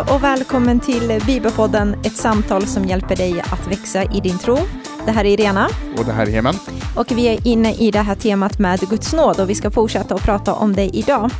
och välkommen till Bibelpodden, ett samtal som hjälper dig att växa i din tro. Det här är Irena. Och det här är Hemen. Och vi är inne i det här temat med Guds nåd och vi ska fortsätta att prata om det idag.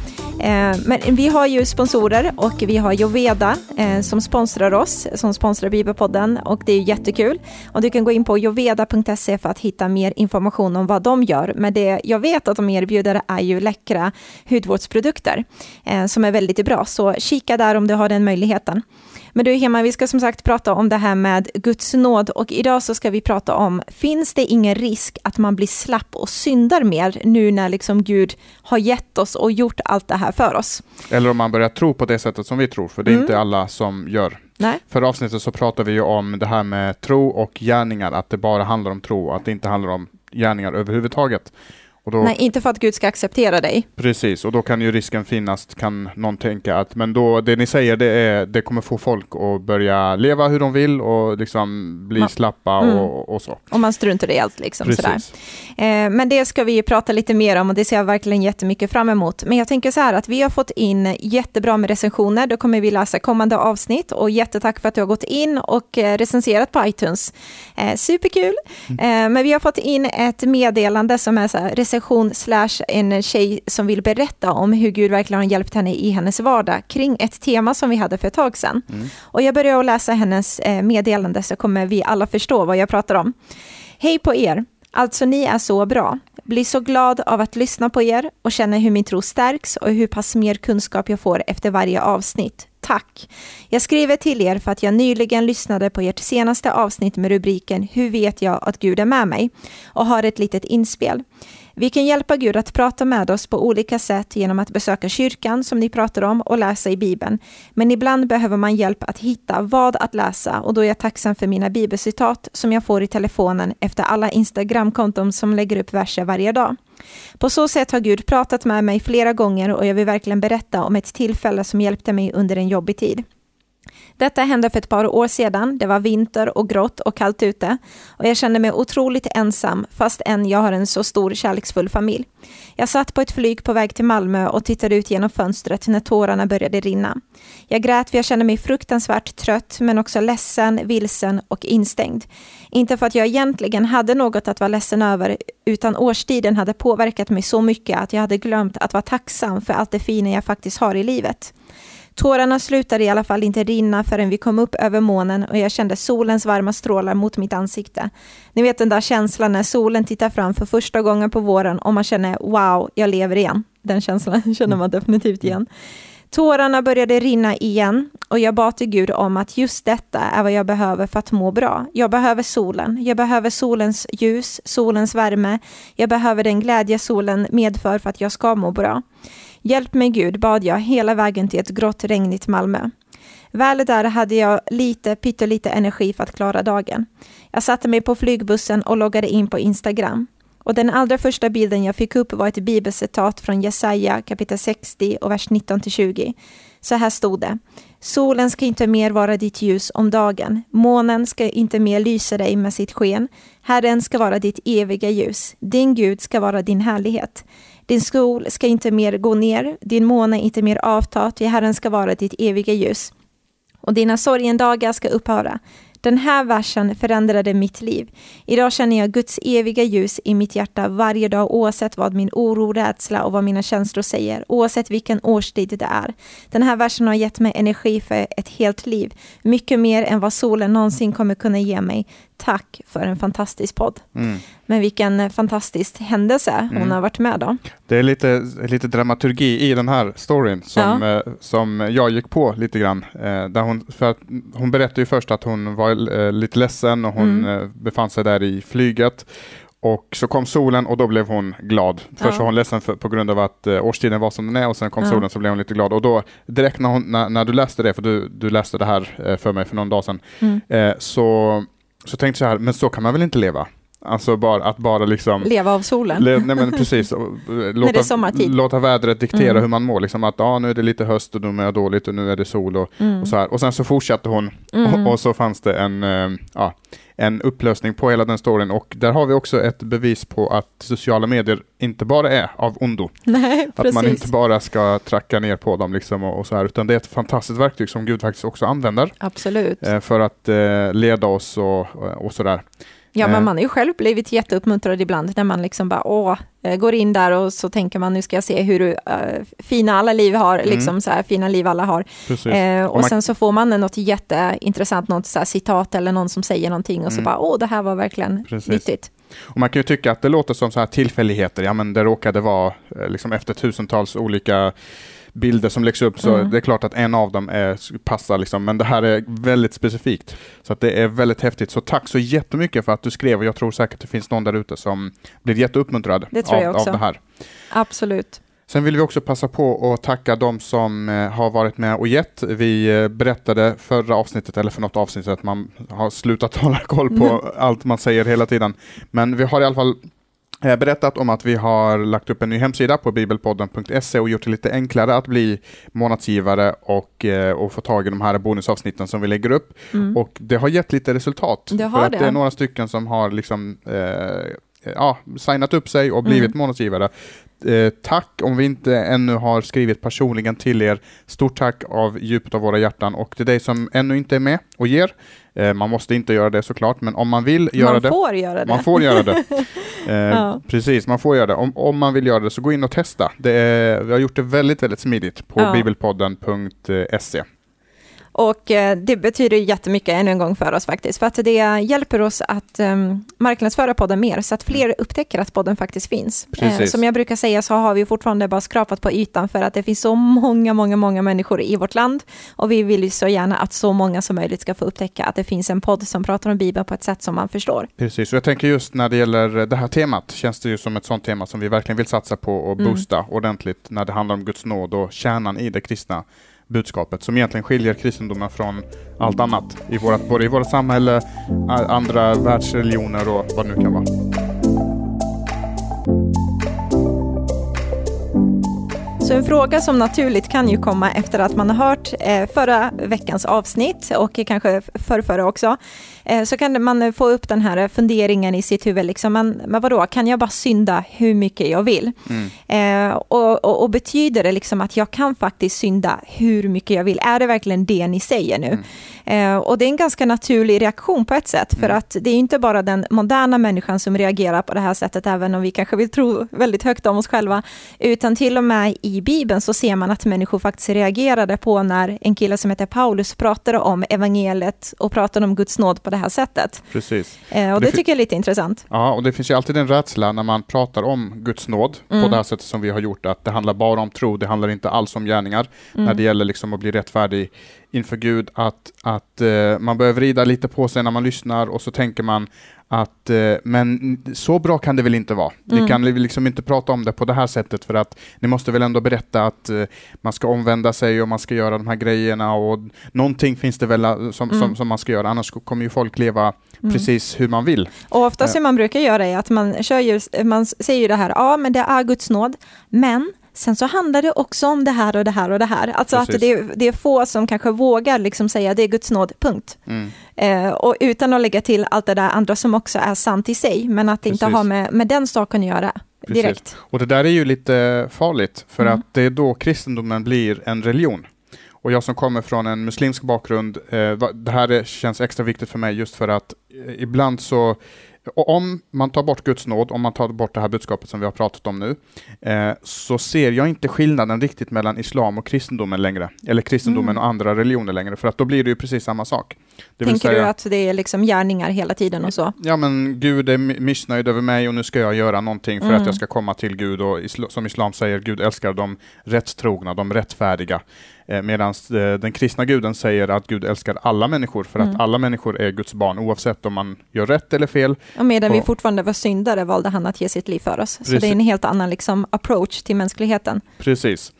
Men vi har ju sponsorer och vi har Joveda som sponsrar oss, som sponsrar Bibelpodden, och det är jättekul. Och du kan gå in på joveda.se för att hitta mer information om vad de gör. Men det jag vet att de erbjuder är ju läckra hudvårdsprodukter som är väldigt bra. Så kika där om du har den möjligheten. Men du Hemma, vi ska som sagt prata om det här med Guds nåd, och idag så ska vi prata om, finns det ingen risk att man blir slapp och syndar mer nu när liksom Gud har gett oss och gjort allt det här för oss? Eller om man börjar tro på det sättet som vi tror, för det är inte alla som gör. Nej. För avsnittet så pratar vi ju om det här med tro och gärningar, att det bara handlar om tro, att det inte handlar om gärningar överhuvudtaget. Och då, nej, inte för att Gud ska acceptera dig. Precis, och då kan ju risken finnas, kan någon tänka att men då, det ni säger det kommer få folk att börja leva hur de vill och liksom bli slappa och så. Och man struntar i allt liksom. Precis. Sådär. Men det ska vi prata lite mer om och det ser jag verkligen jättemycket fram emot. Men jag tänker så här att vi har fått in jättebra med recensioner. Då kommer vi läsa kommande avsnitt, och jättetack för att du har gått in och recenserat på iTunes. Superkul! Men vi har fått in ett meddelande som är så här, recension / en tjej som vill berätta om hur Gud verkligen har hjälpt henne i hennes vardag kring ett tema som vi hade för ett tag sedan. Och jag börjar att läsa hennes meddelande så kommer vi alla förstå vad jag pratar om. Hej på er! Alltså ni är så bra. Blir så glad av att lyssna på er och känna hur min tro stärks och hur pass mer kunskap jag får efter varje avsnitt. Tack! Jag skriver till er för att jag nyligen lyssnade på ert senaste avsnitt med rubriken Hur vet jag att Gud är med mig? Och har ett litet inspel. Vi kan hjälpa Gud att prata med oss på olika sätt genom att besöka kyrkan som ni pratar om och läsa i Bibeln. Men ibland behöver man hjälp att hitta vad att läsa, och då är jag tacksam för mina bibelcitat som jag får i telefonen efter alla Instagram-konton som lägger upp verser varje dag. På så sätt har Gud pratat med mig flera gånger, och jag vill verkligen berätta om ett tillfälle som hjälpte mig under en jobbig tid. Detta hände för ett par år sedan. Det var vinter och grått och kallt ute. Och jag kände mig otroligt ensam, fast jag har en så stor kärleksfull familj. Jag satt på ett flyg på väg till Malmö och tittade ut genom fönstret när tårarna började rinna. Jag grät för jag kände mig fruktansvärt trött, men också ledsen, vilsen och instängd. Inte för att jag egentligen hade något att vara ledsen över, utan årstiden hade påverkat mig så mycket att jag hade glömt att vara tacksam för allt det fina jag faktiskt har i livet. Tårarna slutade i alla fall inte rinna förrän vi kom upp över månen och jag kände solens varma strålar mot mitt ansikte. Ni vet den där känslan när solen tittar fram för första gången på våren och man känner wow, jag lever igen. Den känslan känner man definitivt igen. Tårarna började rinna igen och jag bad till Gud om att just detta är vad jag behöver för att må bra. Jag behöver solen. Jag behöver solens ljus, solens värme. Jag behöver den glädje solen medför för att jag ska må bra. Hjälp mig Gud, bad jag hela vägen till ett grått regnigt Malmö. Väl där hade jag pyttelite energi för att klara dagen. Jag satte mig på flygbussen och loggade in på Instagram. Och den allra första bilden jag fick upp var ett bibelcitat från Jesaja kapitel 60 och vers 19-20. Så här stod det: solen ska inte mer vara ditt ljus om dagen. Månen ska inte mer lysa dig med sitt sken. Herren ska vara ditt eviga ljus. Din Gud ska vara din härlighet. Din sol ska inte mer gå ner. Din måne inte mer avta. Ty Herren ska vara ditt eviga ljus. Och dina sorgendagar ska upphöra. Den här versen förändrade mitt liv. Idag känner jag Guds eviga ljus i mitt hjärta varje dag, oavsett vad min oro, rädsla och vad mina känslor säger. Oavsett vilken årstid det är. Den här versen har gett mig energi för ett helt liv. Mycket mer än vad solen någonsin kommer kunna ge mig. Tack för en fantastisk podd. Men vilken fantastisk händelse hon har varit med då. Det är lite dramaturgi i den här storyn som jag gick på lite grann. Där hon berättade ju först att hon var lite ledsen och hon befann sig där i flyget. Och så kom solen och då blev hon glad. Först var hon ledsen på grund av att årstiden var som den är, och sen kom solen så blev hon lite glad. Och då direkt när du läste det, för du läste det här för mig för någon dag sedan, så tänkte jag så här, men så kan man väl inte leva? Alltså bara liksom... Leva av solen. Nej men precis. När det är sommartid. Låta vädret diktera hur man mår. Liksom att nu är det lite höst och nu mår jag dåligt och nu är det sol och så här. Och sen så fortsatte hon och så fanns det en upplösning på hela den storyn. Och där har vi också ett bevis på att sociala medier inte bara är av ondo. Nej, precis. Att man inte bara ska tracka ner på dem liksom och så här, utan det är ett fantastiskt verktyg som Gud faktiskt också använder. Absolut. För att leda oss och sådär. Ja, men man har ju själv blivit jätteuppmuntrad ibland när man liksom bara går in där och så tänker man nu ska jag se hur fina alla liv har, liksom så här fina liv alla har. Och sen så får man något jätteintressant, något så här citat eller någon som säger någonting och så bara det här var verkligen nyttigt. Och man kan ju tycka att det låter som så här tillfälligheter. Ja, men det råkade vara liksom efter tusentals olika bilder som läggs upp, så det är klart att en av dem passar liksom, men det här är väldigt specifikt. Så att det är väldigt häftigt. Så tack så jättemycket för att du skrev, och jag tror säkert att det finns någon där ute som blir jätteuppmuntrad av det här. Absolut. Sen vill vi också passa på att tacka de som har varit med och gett. Vi berättade förra avsnittet, eller för något avsnitt, att man har slutat hålla koll på allt man säger hela tiden. Men vi har i alla fall berättat om att vi har lagt upp en ny hemsida på bibelpodden.se och gjort det lite enklare att bli månadsgivare och få tag i de här bonusavsnitten som vi lägger upp. Och det har gett lite resultat. Det är några stycken som har liksom signat upp sig och blivit månadsgivare. Tack om vi inte ännu har skrivit personligen till er. Stort tack av djupet av våra hjärtan, och till dig som ännu inte är med och ger. Man måste inte göra det såklart, men om man vill göra det. Man får göra det. Precis, man får göra det. Om man vill göra det så gå in och testa. Vi har gjort det väldigt, väldigt smidigt på bibelpodden.se. Och det betyder jättemycket ännu en gång för oss faktiskt. För att det hjälper oss att marknadsföra podden mer, så att fler upptäcker att podden faktiskt finns. Som jag brukar säga så har vi fortfarande bara skrapat på ytan, för att det finns så många människor i vårt land. Och vi vill ju så gärna att så många som möjligt ska få upptäcka att det finns en podd som pratar om Bibeln på ett sätt som man förstår. Precis, och jag tänker just när det gäller det här temat, känns det ju som ett sånt tema som vi verkligen vill satsa på och boosta ordentligt när det handlar om Guds nåd och kärnan i det kristna budskapet, som egentligen skiljer kristendomen från allt annat både i vårt samhälle, andra världsreligioner och vad det nu kan vara. Så en fråga som naturligt kan ju komma efter att man har hört förra veckans avsnitt och kanske förra också, så kan man få upp den här funderingen i sitt huvud liksom, men vadå, kan jag bara synda hur mycket jag vill? Och betyder det liksom att jag kan faktiskt synda hur mycket jag vill? Är det verkligen det ni säger nu? Och det är en ganska naturlig reaktion på ett sätt, för att det är inte bara den moderna människan som reagerar på det här sättet, även om vi kanske vill tro väldigt högt om oss själva, utan till och med i Bibeln så ser man att människor faktiskt reagerade på när en kille som heter Paulus pratade om evangeliet och pratade om Guds nåd på det här sättet. Precis. Och det tycker jag är lite intressant. Ja, och det finns ju alltid en rädsla när man pratar om Guds nåd på det här sättet som vi har gjort, att det handlar bara om tro, det handlar inte alls om gärningar när det gäller liksom att bli rättfärdig inför Gud, att man börjar vrida lite på sig när man lyssnar, och så tänker man att men så bra kan det väl inte vara. Vi kan liksom inte prata om det på det här sättet, för att ni måste väl ändå berätta att man ska omvända sig och man ska göra de här grejerna, och någonting finns det väl som man ska göra, annars kommer ju folk leva precis hur man vill. Och oftast hur man brukar göra är att man säger ju det här, men det är Guds nåd, men sen så handlar det också om det här och det här och det här. Alltså precis. Att det är få som kanske vågar liksom säga det är Guds nåd, punkt. Och utan att lägga till allt det där andra som också är sant i sig, men att det inte har med den saken att göra direkt. Precis. Och det där är ju lite farligt, för att det är då kristendomen blir en religion. Och jag som kommer från en muslimsk bakgrund, det här känns extra viktigt för mig, just för att ibland så, om man tar bort Guds nåd, om man tar bort det här budskapet som vi har pratat om nu, så ser jag inte skillnaden riktigt mellan islam och kristendomen längre, eller kristendomen och andra religioner längre, för att då blir det ju precis samma sak. Tänker du att det är liksom gärningar hela tiden och så? Ja, men Gud är missnöjd över mig och nu ska jag göra någonting för att jag ska komma till Gud, och som islam säger, Gud älskar de rättstrogna, de rättfärdiga. Medan den kristna guden säger att Gud älskar alla människor för att alla människor är Guds barn oavsett om man gör rätt eller fel. Och medan vi fortfarande var syndare valde han att ge sitt liv för oss. Så det är en helt annan liksom approach till mänskligheten. Precis.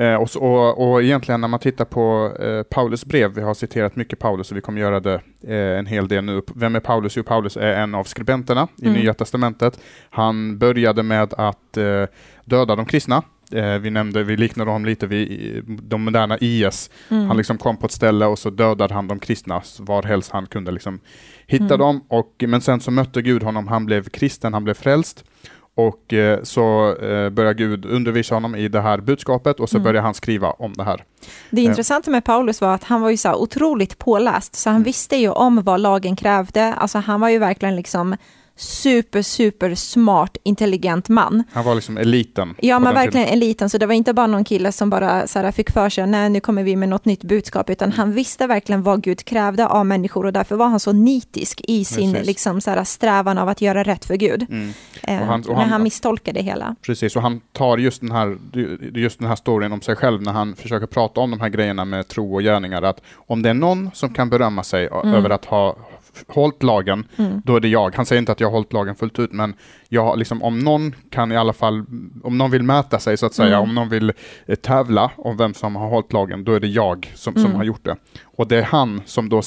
Och egentligen när man tittar på Paulus brev, vi har citerat mycket Paulus och vi kommer göra det en hel del nu. Vem är Paulus? Jo, Paulus är en av skribenterna i Nya testamentet. Han började med att döda de kristna. Vi liknade honom lite vid de moderna IS. Han liksom kom på ett ställe och så dödade han de kristna var helst han kunde liksom hitta dem. Men sen så mötte Gud honom, han blev kristen, han blev frälst. Och så börjar Gud undervisa honom i det här budskapet och så börjar han skriva om det här. Det intressanta med Paulus var att han var ju så otroligt påläst, så han visste ju om vad lagen krävde. Alltså han var ju verkligen liksom super smart, intelligent man. Han var liksom eliten. Ja, men verkligen eliten. Så det var inte bara någon kille som bara så här fick för sig, nej nu kommer vi med något nytt budskap, utan han visste verkligen vad Gud krävde av människor och därför var han så nitisk i sin liksom, så här, strävan av att göra rätt för Gud. Men han misstolkade det hela. Precis, och han tar just den här storyn om sig själv när han försöker prata om de här grejerna med tro och gärningar, att om det är någon som kan berömma sig över att ha hållit lagen, då är det jag. Han säger inte att jag har hållit lagen fullt ut, men jag, liksom, om någon kan i alla fall, om någon vill mäta sig så att säga, om någon vill tävla om vem som har hållit lagen, då är det jag som har gjort det. Och det är han som då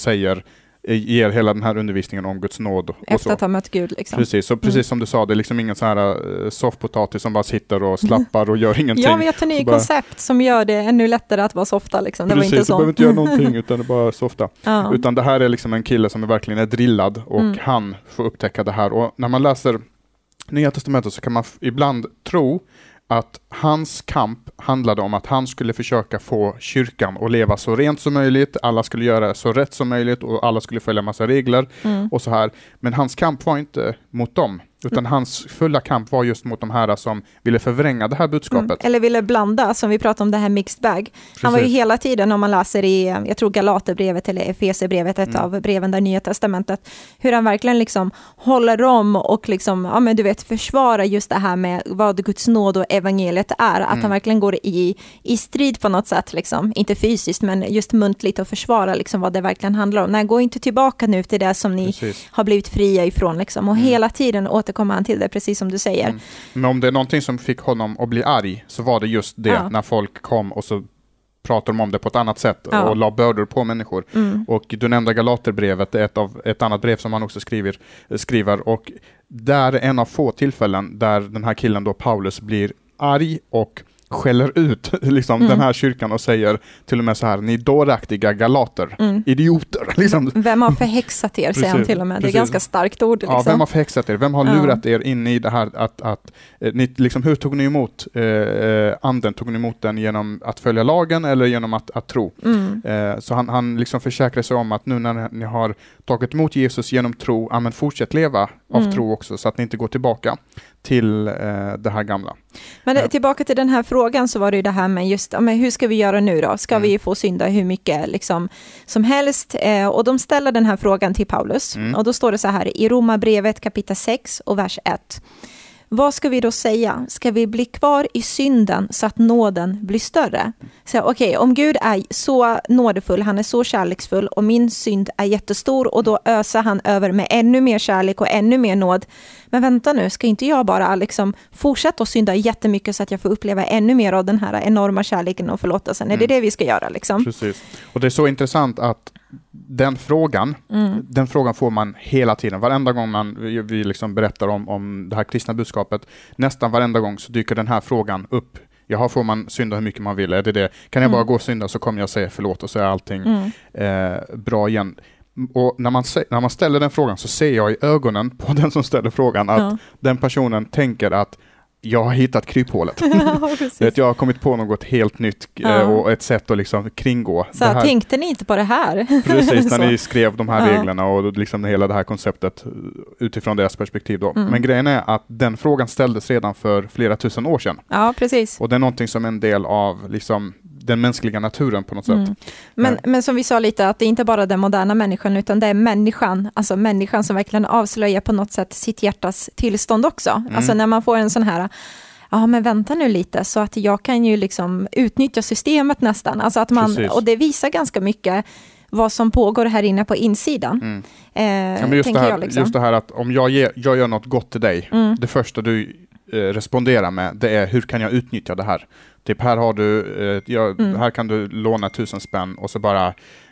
ger hela den här undervisningen om Guds nåd. Efter att ha mött Gud. Liksom. Precis, så precis som du sa, det är liksom ingen så här softpotatis som bara sitter och slappar och gör ingenting. Ja, vi har ett nytt koncept som gör det ännu lättare att vara softa. Liksom. Det precis, var inte så. Du behöver inte göra någonting utan det är bara softa. Utan det här är liksom en kille som verkligen är drillad och han får upptäcka det här. Och när man läser Nya testamentet så kan man ibland tro att hans kamp handlade om att han skulle försöka få kyrkan att leva så rent som möjligt, alla skulle göra så rätt som möjligt och alla skulle följa massa regler och så här. Men hans kamp var inte mot dem, utan hans fulla kamp var just mot de här som ville förvränga det här budskapet. Eller ville blanda, som vi pratade om det här mixed bag. Precis. Han var ju hela tiden, om man läser i, jag tror Galaterbrevet eller Efesierbrevet, ett av breven där Nya testamentet, hur han verkligen liksom håller om och liksom, ja men du vet, försvarar just det här med vad Guds nåd och evangeliet är. Att han verkligen går i strid på något sätt, liksom. Inte fysiskt, men just muntligt och försvara liksom vad det verkligen handlar om. Nej, gå inte tillbaka nu till det som ni har blivit fria ifrån. Liksom. Och hela tiden återkommer han till det, precis som du säger. Men om det är någonting som fick honom att bli arg, så var det just det, när folk kom och så pratar de om det på ett annat sätt och la bördor på människor. Och du nämnde Galaterbrevet, ett annat brev som han också skriver, och där är en av få tillfällen där den här killen då, Paulus, blir arg och skäller ut liksom, den här kyrkan och säger till och med så här: ni dåraktiga galater, idioter. Liksom. Vem har förhäxat er, säger han till och med. Det är ganska starkt ord. Liksom. Ja, vem har förhäxat er? Vem har lurat er in i det här att ni, liksom, hur tog ni emot anden? Tog ni emot den genom att följa lagen eller genom att tro? Så han liksom försäkrar sig om att nu när ni har tagit emot Jesus genom tro, men fortsätt leva av tro också, så att ni inte går tillbaka till det här gamla. Men tillbaka till den här frågan, så var det ju det här med just, men hur ska vi göra nu då? Ska vi få synda hur mycket liksom, som helst? Och de ställer den här frågan till Paulus. Och då står det så här i Romarbrevet kapitel 6 och vers 1. Vad ska vi då säga? Ska vi bli kvar i synden så att nåden blir större? Så okej, om Gud är så nådefull, han är så kärleksfull och min synd är jättestor och då öser han över med ännu mer kärlek och ännu mer nåd. Men vänta nu, ska inte jag bara liksom fortsätta att synda jättemycket så att jag får uppleva ännu mer av den här enorma kärleken och förlåtelsen? Är det det vi ska göra liksom? Precis. Och det är så intressant att den frågan får man hela tiden. Varenda gång vi liksom berättar om det här kristna budskapet, nästan varenda gång så dyker den här frågan upp. Jaha, får man synda hur mycket man vill? Är det? Kan jag bara gå och synda så kommer jag säga förlåt och så är allting bra igen. Och när man ställer den frågan så ser jag i ögonen på den som ställer frågan att den personen tänker att jag har hittat kryphålet. Jag har kommit på något helt nytt och ett sätt att liksom kringgå. Så här, tänkte ni inte på det här? Precis, när ni skrev de här reglerna och liksom hela det här konceptet utifrån deras perspektiv då. Men grejen är att den frågan ställdes redan för flera tusen år sedan. Ja, precis. Och det är någonting som är en del av liksom den mänskliga naturen på något sätt. Men som vi sa lite, att det är inte bara den moderna människan, utan det är människan, alltså människan som verkligen avslöjar på något sätt sitt hjärtas tillstånd också. Alltså när man får en sån här ja men vänta nu lite så att jag kan ju liksom utnyttja systemet nästan. Alltså att och det visar ganska mycket vad som pågår här inne på insidan. Men just det här att om jag gör något gott till dig, det första du responderar med, det är hur kan jag utnyttja det här? Typ här har du, här kan du låna 1000 spänn och så bara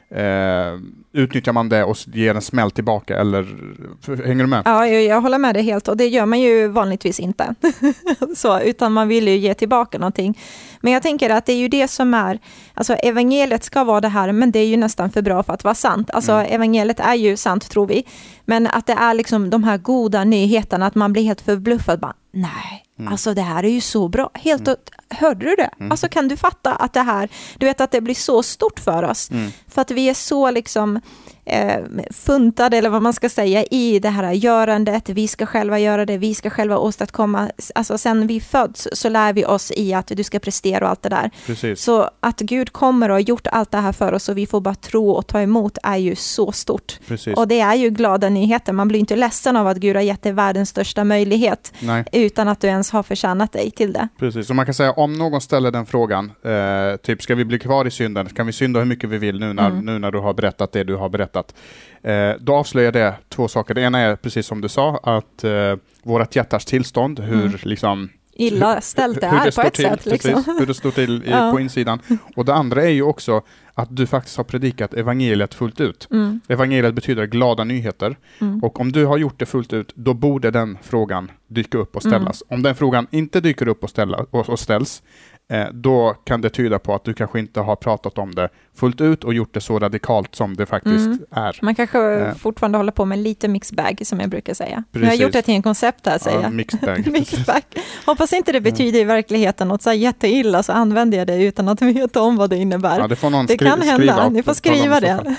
utnyttjar man det och ger en smäll tillbaka, eller hänger du med? Ja, jag håller med dig helt, och det gör man ju vanligtvis inte. Så, utan man vill ju ge tillbaka någonting. Men jag tänker att det är ju det som är, alltså evangeliet ska vara det här, men det är ju nästan för bra för att vara sant. Alltså evangeliet är ju sant, tror vi. Men att det är liksom de här goda nyheterna, att man blir helt förbluffad. Bara, nej, alltså det här är ju så bra. Hörde du det? Alltså kan du fatta att det här, du vet att det blir så stort för oss. För att vi är så liksom funtade, eller vad man ska säga, i det här görandet. Vi ska själva göra det, vi ska själva åstadkomma. Alltså sen vi föds så lär vi oss i att du ska prestera och allt det där. Precis. Så att Gud kommer och har gjort allt det här för oss och vi får bara tro och ta emot är ju så stort. Precis. Och det är ju glada nyheter. Man blir inte ledsen av att Gud har gett dig världens största möjlighet. Nej. Utan att du ens har förtjänat dig till det. Precis, och man kan säga om någon ställer den frågan, typ ska vi bli kvar i synden? Kan vi synda hur mycket vi vill nu när du har berättat det du har berättat? Då avslöjar det 2 saker. Det ena är precis som du sa, att vårat hjärtas tillstånd, hur liksom illa ställt det är på ett sätt. Liksom. Hur det står till på insidan. Och det andra är ju också att du faktiskt har predikat evangeliet fullt ut. Evangeliet betyder glada nyheter. Och om du har gjort det fullt ut, då borde den frågan dyka upp och ställas. Om den frågan inte dyker upp och ställs, då kan det tyda på att du kanske inte har pratat om det fullt ut och gjort det så radikalt som det faktiskt är. Man kanske fortfarande håller på med lite mixed bag, som jag brukar säga. Precis. Jag har gjort det till en koncept här, säger jag. Mixed bag. Mixed bag. Hoppas inte det betyder i verkligheten något så här jätteilla, så använder jag det utan att veta om vad det innebär. Ja, det får någon det kan hända, ni får skriva det.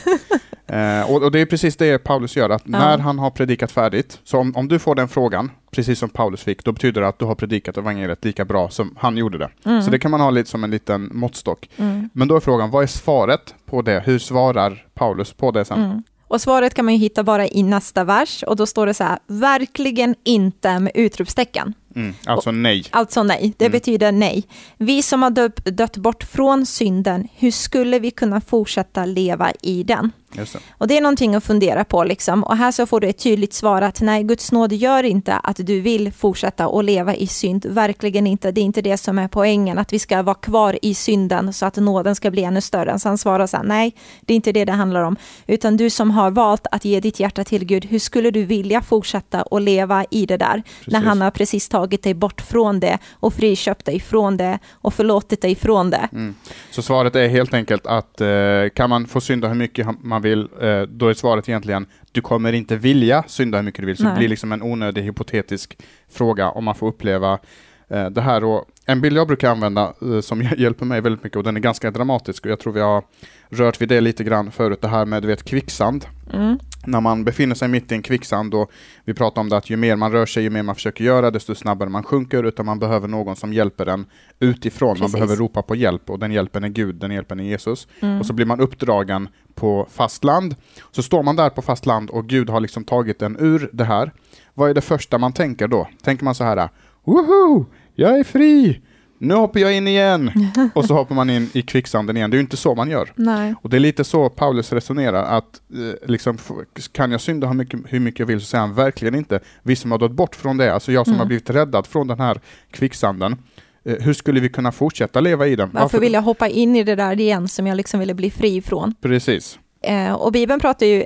Och det är precis det Paulus gör, att när han har predikat färdigt, så om du får den frågan, precis som Paulus fick, då betyder det att du har predikat evangeliet lika bra som han gjorde det. Så det kan man ha lite som en liten måttstock. Men då är frågan, vad är svaret på det? Hur svarar Paulus på det sen? Och svaret kan man ju hitta bara i nästa vers, och då står det så här, verkligen inte, med utropstecken. Alltså nej. Alltså nej, det betyder nej. Vi som har dött bort från synden, hur skulle vi kunna fortsätta leva i den? Just det. Och det är någonting att fundera på liksom. Och här så får du ett tydligt svar att nej, Guds nåd gör inte att du vill fortsätta att leva i synd. Verkligen inte. Det är inte det som är poängen, att vi ska vara kvar i synden så att nåden ska bli ännu större. Så han svarar så här, nej, det är inte det handlar om. Utan du som har valt att ge ditt hjärta till Gud, hur skulle du vilja fortsätta att leva i det där? Precis. När han har precis tagit dig bort från det och friköpt dig från det och förlåtit dig från det. Så svaret är helt enkelt att kan man få synda hur mycket man vill, då är svaret egentligen, du kommer inte vilja synda hur mycket du vill. Så det blir liksom en onödig hypotetisk fråga om man får uppleva det här. Och en bild jag brukar använda som hjälper mig väldigt mycket, och den är ganska dramatisk, och jag tror vi har rört vid det lite grann förut, det här med kvicksand. När man befinner sig mitt i en kvicksand, och vi pratar om det att ju mer man rör sig, ju mer man försöker göra, desto snabbare man sjunker, utan man behöver någon som hjälper en utifrån. Precis. Man behöver ropa på hjälp, och den hjälpen är Gud, den hjälpen är Jesus. Och så blir man uppdragen på fast land. Så står man där på fast land och Gud har liksom tagit en ur det här. Vad är det första man tänker då? Tänker man så här, woho, jag är fri! Nu hoppar jag in igen. Och så hoppar man in i kvicksanden igen. Det är ju inte så man gör. Nej. Och det är lite så Paulus resonerar. Att liksom, kan jag synda hur mycket jag vill, så säger han verkligen inte. Vi som har gått bort från det. Alltså jag som har blivit räddad från den här kvicksanden. Hur skulle vi kunna fortsätta leva i den? Varför vill jag hoppa in i det där igen som jag liksom ville bli fri ifrån? Precis. Och Bibeln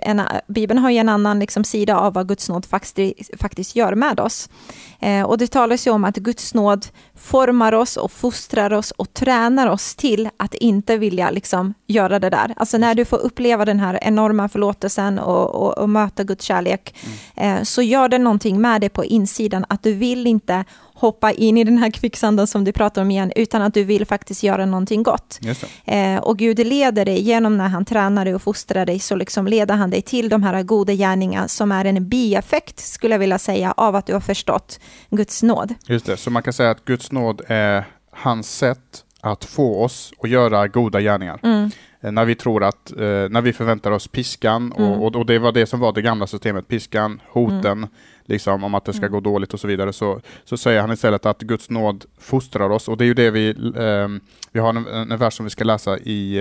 Bibeln har ju en annan liksom sida av vad Guds nåd faktiskt gör med oss. Och det talas ju om att Guds nåd formar oss och fostrar oss och tränar oss till att inte vilja liksom göra det där. Alltså när du får uppleva den här enorma förlåtelsen och möta Guds kärlek, så gör det någonting med dig på insidan, att du vill inte hoppa in i den här kvicksanden som du pratar om igen, utan att du vill faktiskt göra någonting gott. Och Gud leder dig genom, när han tränar dig och fostrar dig, så liksom leder han dig till de här goda gärningarna som är en bieffekt, skulle jag vilja säga, av att du har förstått Guds nåd. Just det, så man kan säga att Guds nåd är hans sätt att få oss att göra goda gärningar. när vi tror att, när vi förväntar oss piskan och det var det som var det gamla systemet, piskan, hoten, liksom om att det ska gå dåligt och så vidare, så säger han istället att Guds nåd fostrar oss, och det är ju det vi har en vers som vi ska läsa i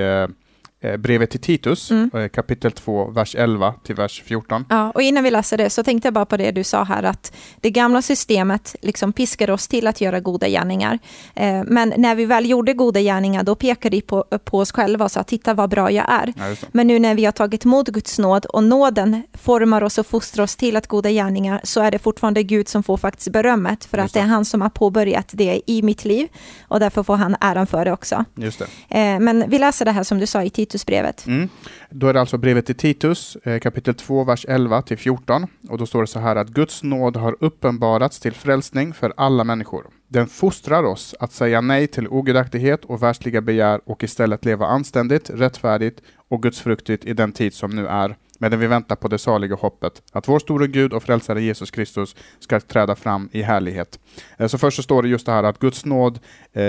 brevet till Titus, kapitel 2, vers 11 till vers 14. Ja, och innan vi läser det så tänkte jag bara på det du sa här, att det gamla systemet liksom piskade oss till att göra goda gärningar. Men när vi väl gjorde goda gärningar, då pekade vi på oss själva och sa, titta vad bra jag är. Ja, men nu när vi har tagit emot Guds nåd och nåden formar oss och fostrar oss till att goda gärningar, så är det fortfarande Gud som får faktiskt berömmet, för att det är han som har påbörjat det i mitt liv, och därför får han äran för det också. Just det. Men vi läser det här som du sa i Titusbrevet. Då är det alltså brevet till Titus, kapitel 2, vers 11 till 14. Och då står det så här att Guds nåd har uppenbarats till frälsning för alla människor. Den fostrar oss att säga nej till ogudaktighet och världsliga begär och istället leva anständigt, rättfärdigt och gudsfruktigt i den tid som nu är. Medan vi väntar på det saliga hoppet, att vår store Gud och frälsare Jesus Kristus ska träda fram i härlighet. Så först så står det just det här att Guds nåd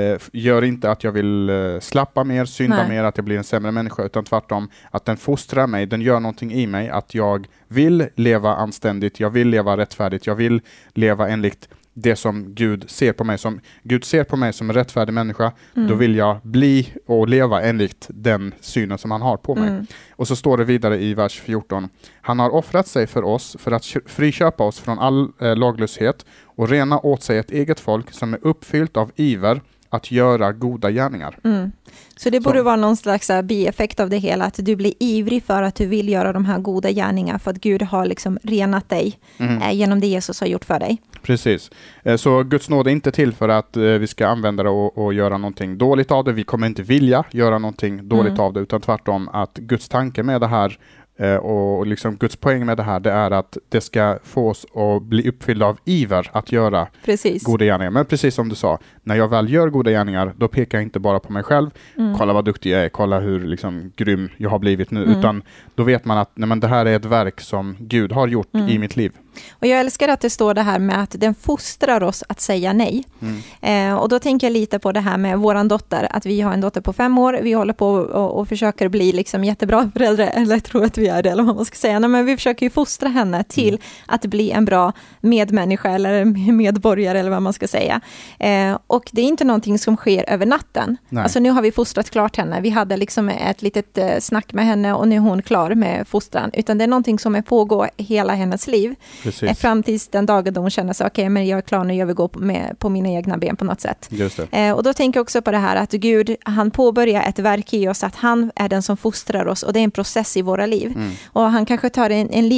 gör inte att jag vill slappa mer, synda mer, att jag blir en sämre människa, utan tvärtom att den fostrar mig, den gör någonting i mig, att jag vill leva anständigt, jag vill leva rättfärdigt, jag vill leva enligt det som Gud ser på mig som. Gud ser på mig som en rättfärdig människa, då vill jag bli och leva enligt den synen som han har på mig. Och så står det vidare i vers 14. Han har offrat sig för oss för att friköpa oss från all laglöshet och rena åt sig ett eget folk som är uppfyllt av iver att göra goda gärningar. Så det borde vara någon slags bieffekt av det hela, att du blir ivrig för att du vill göra de här goda gärningarna, för att Gud har liksom renat dig genom det Jesus har gjort för dig. Precis. Så Guds nåd är inte till för att vi ska använda det och göra någonting dåligt av det. Vi kommer inte vilja göra någonting dåligt av det, utan tvärtom att Guds tanke med det här och liksom Guds poäng med det här, det är att det ska få oss att bli uppfyllda av iver att göra goda gärningar. Men precis som du sa, när jag väl gör goda gärningar, då pekar jag inte bara på mig själv, kolla vad duktig jag är, kolla hur liksom grym jag har blivit nu, utan då vet man att nej, men det här är ett verk som Gud har gjort i mitt liv. Och jag älskar att det står det här med att den fostrar oss att säga nej. Och då tänker jag lite på det här med våran dotter, att vi har en dotter på 5 år, vi håller på och försöker bli liksom jättebra föräldrar, eller jag tror att vi är det, eller vad man ska säga. Nej, men vi försöker ju fostra henne till att bli en bra medmänniska eller medborgare, eller vad man ska säga. Och det är inte någonting som sker över natten. Nej. Alltså nu har vi fostrat klart henne. Vi hade liksom ett litet snack med henne och nu är hon klar med fostran. Utan det är någonting som är pågår hela hennes liv. Fram tills den dagen då hon känner sig okej, men jag är klar nu, jag vill gå på mina egna ben på något sätt. Just det. Och då tänker jag också på det här att Gud, han påbörjar ett verk i oss, att han är den som fostrar oss, och det är en process i våra liv. Och han kanske tar en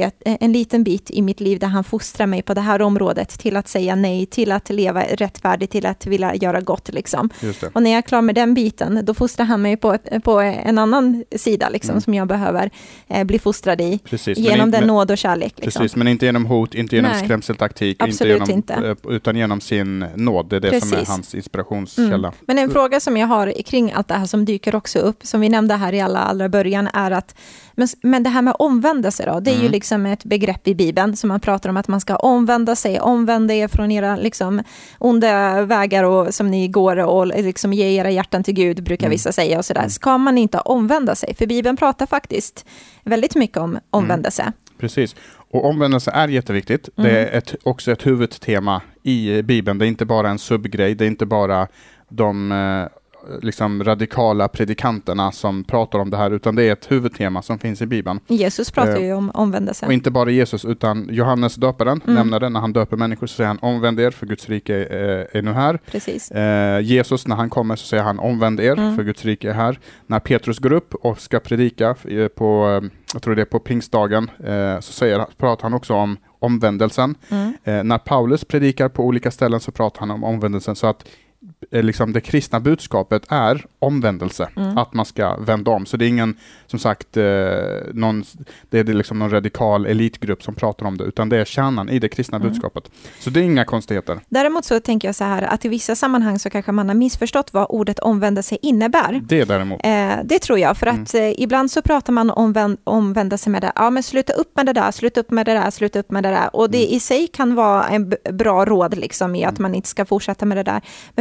liten bit i mitt liv där han fostrar mig på det här området till att säga nej, till att leva rättfärdigt, till att vilja göra gott liksom. Och när jag är klar med den biten, då fostrar han mig på en annan sida liksom, som jag behöver bli fostrad i. Genom den nåd och kärlek. Liksom. Precis, men inte genom hot, inte genom skrämseltaktik, inte. Utan genom sin nåd. Det är det som är hans inspirationskälla. Men en fråga som jag har kring allt det här som dyker också upp, som vi nämnde här i allra början, är att men det här med omvändelse då, det är ju liksom ett begrepp i Bibeln som man pratar om, att man ska omvända er från era liksom onda vägar och som ni går, och liksom ge era hjärtan till Gud, brukar vissa säga och sådär. Ska man inte omvända sig? För Bibeln pratar faktiskt väldigt mycket om omvändelse. Precis. Och omvändelse är jätteviktigt. Det är också ett huvudtema i Bibeln. Det är inte bara en subgrej. Det är inte bara de liksom radikala predikanterna som pratar om det här, utan det är ett huvudtema som finns i Bibeln. Jesus pratar ju om omvändelse. Och inte bara Jesus, utan Johannes döparen nämner det. När han döper människor så säger han omvänd er, för Guds rike är nu här. Precis. Jesus, när han kommer så säger han omvänd er, för Guds rike är här. När Petrus går upp och ska predika på, jag tror det är på pingstdagen, så pratar han också om omvändelsen. När Paulus predikar på olika ställen så pratar han om omvändelsen, så att liksom det kristna budskapet är omvändelse, att man ska vända om. Så det är ingen, som sagt, det är liksom någon radikal elitgrupp som pratar om det, utan det är kärnan i det kristna budskapet. Så det är inga konstigheter. Däremot så tänker jag så här, att i vissa sammanhang så kanske man har missförstått vad ordet omvändelse innebär. Det däremot. Det tror jag, för att ibland så pratar man om omvändelse med det. Ja, men sluta upp med det där, sluta upp med det där, sluta upp med det där. Och det i sig kan vara en bra råd liksom, i att man inte ska fortsätta med det där. Men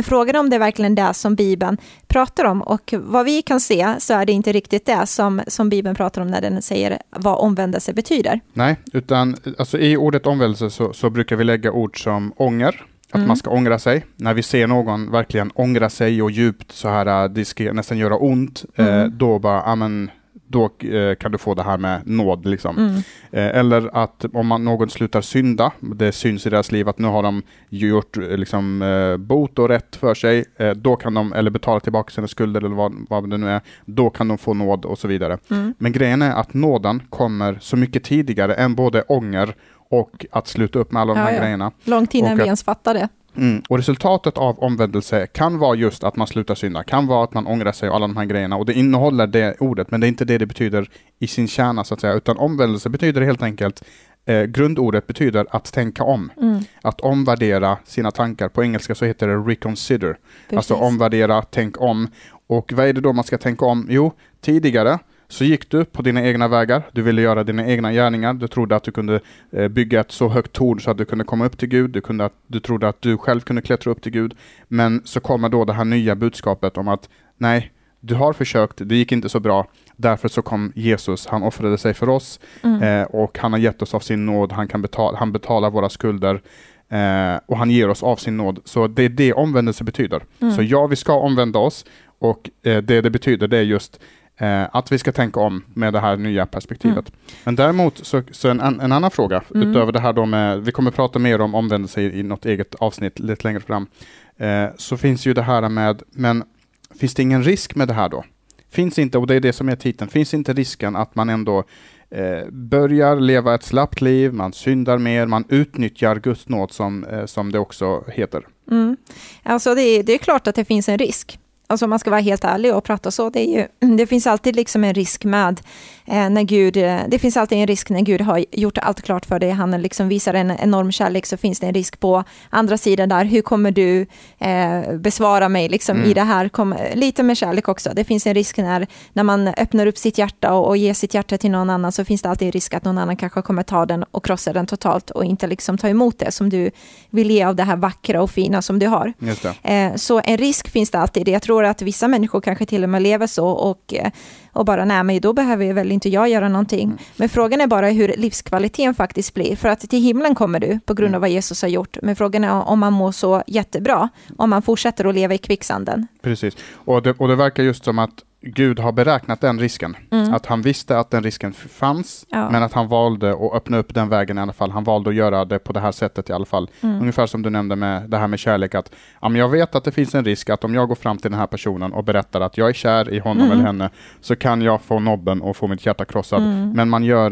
frågan är om det är verkligen det som Bibeln pratar om. Och vad vi kan se så är det inte riktigt det som Bibeln pratar om när den säger vad omvändelse betyder. Nej, utan alltså, i ordet omvändelse så brukar vi lägga ord som ånger. Att man ska ångra sig. När vi ser någon verkligen ångra sig och djupt så här, det ska nästan göra ont, då bara, då kan du få det här med nåd. Liksom. Eller att om någon slutar synda, det syns i deras liv att nu har de gjort liksom, bot och rätt för sig, då kan de, eller betala tillbaka sina skulder eller vad det nu är, då kan de få nåd och så vidare. Men grejen är att nåden kommer så mycket tidigare än både ånger och att sluta upp med alla de här grejerna. Långt innan vi ens fattar det. Och resultatet av omvändelse kan vara just att man slutar synda, kan vara att man ångrar sig och alla de här grejerna, och det innehåller det ordet, men det är inte det betyder i sin kärna så att säga, utan omvändelse betyder helt enkelt, grundordet betyder att tänka om, att omvärdera sina tankar. På engelska så heter det reconsider. Precis. Alltså omvärdera, tänk om. Och vad är det då man ska tänka om? Jo, tidigare så gick du på dina egna vägar, du ville göra dina egna gärningar, du trodde att du kunde bygga ett så högt torn så att du kunde komma upp till Gud, du trodde att du själv kunde klättra upp till Gud, men så kommer då det här nya budskapet om att nej, du har försökt, det gick inte så bra, därför så kom Jesus, han offrade sig för oss och han har gett oss av sin nåd, han betalar våra skulder och han ger oss av sin nåd, så det är det omvändelse betyder. Så ja, vi ska omvända oss, och det betyder det är just att vi ska tänka om med det här nya perspektivet. Men däremot så en annan fråga utöver det här då med, vi kommer prata mer om omvändelse i något eget avsnitt lite längre fram, så finns ju det här med, men finns det ingen risk med det här då? Finns inte, och det är det som är titeln, finns inte risken att man ändå börjar leva ett slappt liv, man syndar mer, man utnyttjar Guds nåd som det också heter? Alltså det är klart att det finns en risk. Alltså om man ska vara helt ärlig och prata så, det finns alltid liksom en risk med det finns alltid en risk när Gud har gjort allt klart för dig. Han liksom visar en enorm kärlek, så finns det en risk på andra sidan där. Hur kommer du besvara mig liksom i det här? Lite med kärlek också. Det finns en risk när man öppnar upp sitt hjärta och ger sitt hjärta till någon annan, så finns det alltid en risk att någon annan kanske kommer ta den och krossa den totalt och inte liksom ta emot det som du vill ge av det här vackra och fina som du har. Just det. Så en risk finns det alltid. Jag tror att vissa människor kanske till och med lever så och bara, nej men då behöver väl inte jag göra någonting. Men frågan är bara hur livskvaliteten faktiskt blir. För att till himlen kommer du på grund av vad Jesus har gjort. Men frågan är om man mår så jättebra, om man fortsätter att leva i kvicksanden. Precis, och det verkar just som att Gud har beräknat den risken. Att han visste att den risken fanns, men att han valde att öppna upp den vägen i alla fall. Han valde att göra det på det här sättet i alla fall. Ungefär som du nämnde med det här med kärlek, att jag vet att det finns en risk att om jag går fram till den här personen och berättar att jag är kär i honom eller henne, så kan jag få nobben och få mitt hjärta krossad. Men man gör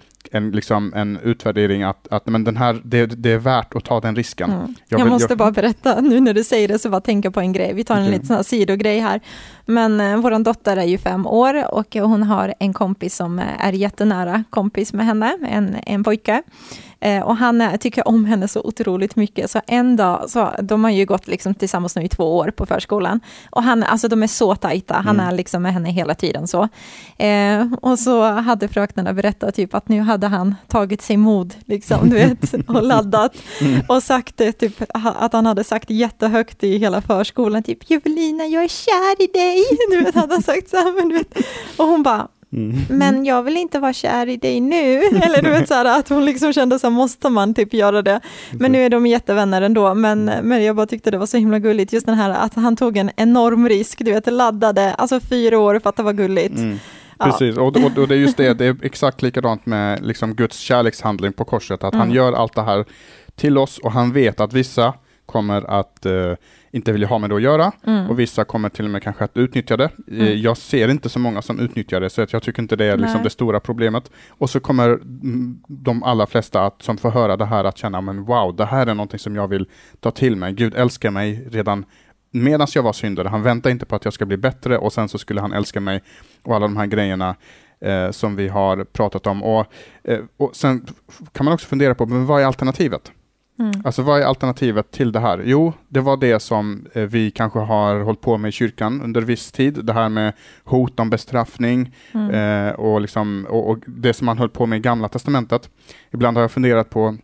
en utvärdering att men den här, det är värt att ta den risken. Jag måste bara berätta, nu när du säger det så bara tänka på en grej. Vi tar en liten sån här sidogrej här. Men våran dotter är ju 5 år och hon har en kompis som är jättenära kompis med henne, en pojke. Och han tycker om henne så otroligt mycket. Så en dag, de har ju gått liksom tillsammans nu i 2 år på förskolan. Och de är så tajta. Han är liksom med henne hela tiden så. Och så hade fröknarna berättat typ att nu hade han tagit sig mod liksom, du vet, och laddat. Och sagt det, typ att han hade sagt jättehögt i hela förskolan typ, Juvelina, jag är kär i dig. Du vet, hade han sagt så här, men du vet. Och hon bara, men jag vill inte vara kär i dig nu. Eller du vet så här, att hon liksom kände så här, måste man typ göra det. Men nu är de jättevänner ändå. Men jag bara tyckte det var så himla gulligt. Just den här att han tog en enorm risk. Du vet, laddade. Alltså 4 år för att det var gulligt. Precis, och det är just det är exakt likadant med liksom Guds kärlekshandling på korset. Att han gör allt det här till oss, och han vet att vissa kommer att inte vilja ha med det att göra, och vissa kommer till och med kanske att utnyttja det. Jag ser inte så många som utnyttjar det, så att jag tycker inte det är liksom det stora problemet. Och så kommer de allra flesta som får höra det här att känna, men wow, det här är någonting som jag vill ta till mig. Gud älskar mig redan medan jag var syndare. Han väntar inte på att jag ska bli bättre, och sen så skulle han älska mig, och alla de här grejerna som vi har pratat om. Och sen kan man också fundera på, men vad är alternativet? Alltså vad är alternativet till det här? Jo, det var det som vi kanske har hållit på med i kyrkan under viss tid. Det här med hot om bestraffning och det som man höll på med i Gamla testamentet. Ibland har jag funderat på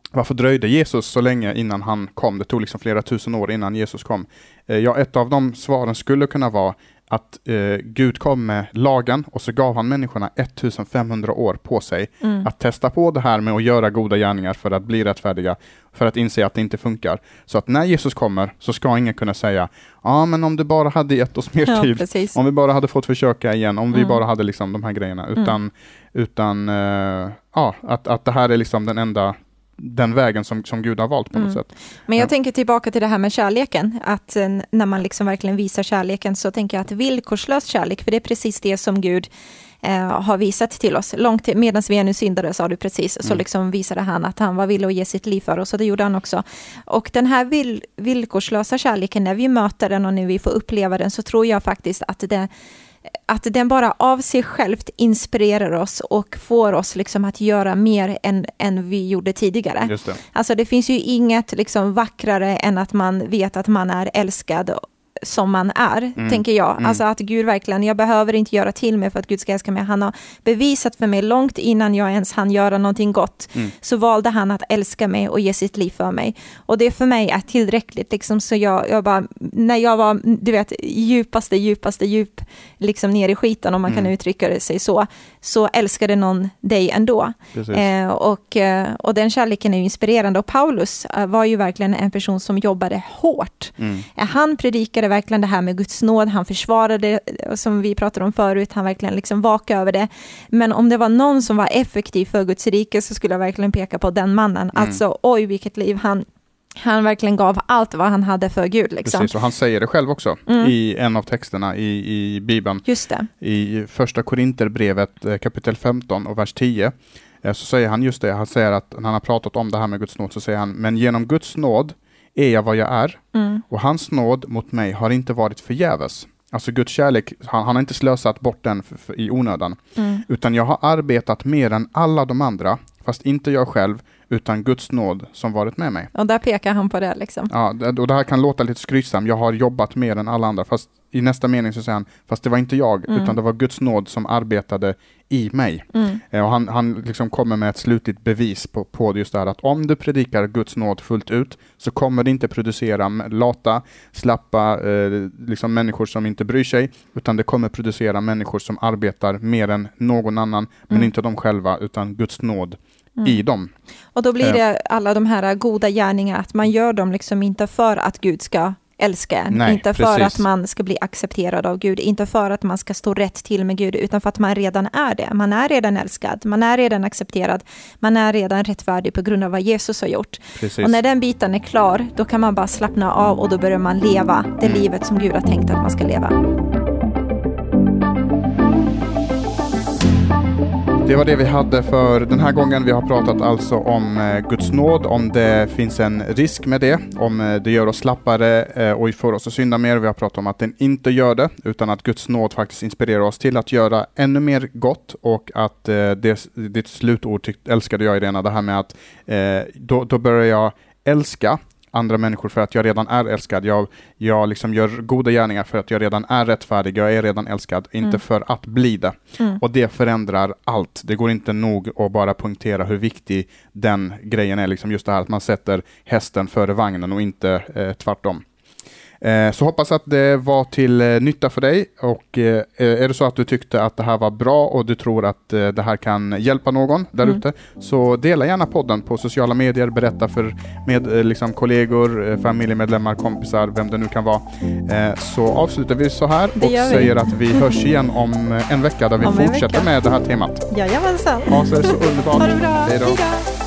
varför dröjde Jesus så länge innan han kom? Det tog liksom flera tusen år innan Jesus kom. Ja, ett av de svaren skulle kunna vara att Gud kom med lagen och så gav han människorna 1500 år på sig att testa på det här med att göra goda gärningar för att bli rättfärdiga, för att inse att det inte funkar. Så att när Jesus kommer så ska ingen kunna säga men om du bara hade gett oss mer tid, precis. om vi bara hade fått försöka igen, om vi bara hade liksom de här grejerna, utan att det här är liksom den vägen som Gud har valt på något sätt. Men jag tänker tillbaka till det här med kärleken, att när man liksom verkligen visar kärleken, så tänker jag att villkorslös kärlek, för det är precis det som Gud har visat till oss. Långt medan vi ännu syndare, sa du precis, så liksom visade han att han var villig att ge sitt liv för oss, och det gjorde han också. Och den här villkorslösa kärleken, när vi möter den och när vi får uppleva den, så tror jag faktiskt att den bara av sig självt inspirerar oss och får oss liksom att göra mer än vi gjorde tidigare. Just det. Alltså det finns ju inget liksom vackrare än att man vet att man är älskad som man är, tänker jag. Alltså att Gud verkligen, jag behöver inte göra till mig för att Gud ska älska mig. Han har bevisat för mig långt innan jag ens hann göra någonting gott, så valde han att älska mig och ge sitt liv för mig. Och det för mig är tillräckligt. Liksom, så jag bara, när jag var, du vet, djupaste djup liksom ner i skiten, om man kan uttrycka det sig så älskade någon dig ändå. Och den kärleken är ju inspirerande. Och Paulus var ju verkligen en person som jobbade hårt. Han predikade verkligen det här med Guds nåd, han försvarade det, som vi pratade om förut, han verkligen liksom vakade över det. Men om det var någon som var effektiv för Guds rike, så skulle jag verkligen peka på den mannen. Alltså, oj vilket liv han verkligen gav allt vad han hade för Gud. Liksom. Precis, och han säger det själv också i en av texterna i Bibeln. Just det. I första Korinterbrevet kapitel 15 och vers 10 så säger han just det. Han säger att när han har pratat om det här med Guds nåd, så säger han, men genom Guds nåd är jag vad jag är, och hans nåd mot mig har inte varit förgäves. Alltså Guds kärlek, han har inte slösat bort den i onödan, utan jag har arbetat mer än alla de andra, fast inte jag själv, utan Guds nåd som varit med mig. Och där pekar han på det liksom. Ja, och det här kan låta lite skrytsam. Jag har jobbat mer än alla andra, fast i nästa mening så säger han, fast det var inte jag, utan det var Guds nåd som arbetade i mig. Och han liksom kommer med ett slutligt bevis på just det här, att om du predikar Guds nåd fullt ut, så kommer det inte producera lata, slappa liksom människor som inte bryr sig, utan det kommer producera människor som arbetar mer än någon annan, men inte de själva, utan Guds nåd i dem. Och då blir det alla de här goda gärningar, att man gör dem liksom inte för att Gud ska älska en, nej, inte för precis. Att man ska bli accepterad av Gud, inte för att man ska stå rätt till med Gud, utan för att man redan är det. Man är redan älskad, man är redan accepterad, man är redan rättfärdig på grund av vad Jesus har gjort. Precis. Och när den biten är klar, då kan man bara slappna av och då börjar man leva det livet som Gud har tänkt att man ska leva. Det var det vi hade för den här gången. Vi har pratat alltså om Guds nåd, om det finns en risk med det, om det gör oss slappare och får oss att synda mer. Vi har pratat om att den inte gör det, utan att Guds nåd faktiskt inspirerar oss till att göra ännu mer gott, och att ditt slutord älskade jag, Irena, det här med att då börjar jag älska andra människor för att jag redan är älskad. Jag liksom gör goda gärningar för att jag redan är rättfärdig. Jag är redan älskad, inte för att bli det. Och det förändrar allt. Det går inte nog att bara punktera hur viktig den grejen är. Liksom just det här att man sätter hästen före vagnen och inte tvärtom. Så hoppas att det var till nytta för dig, och är det så att du tyckte att det här var bra och du tror att det här kan hjälpa någon där ute, så dela gärna podden på sociala medier, berätta med liksom kollegor, familjemedlemmar, kompisar, vem det nu kan vara. Så avslutar vi så här och säger att vi hörs igen om en vecka där vi fortsätter med det här temat. Jajamensan. Ja, så är det så underbart. Ha det bra. Hej då.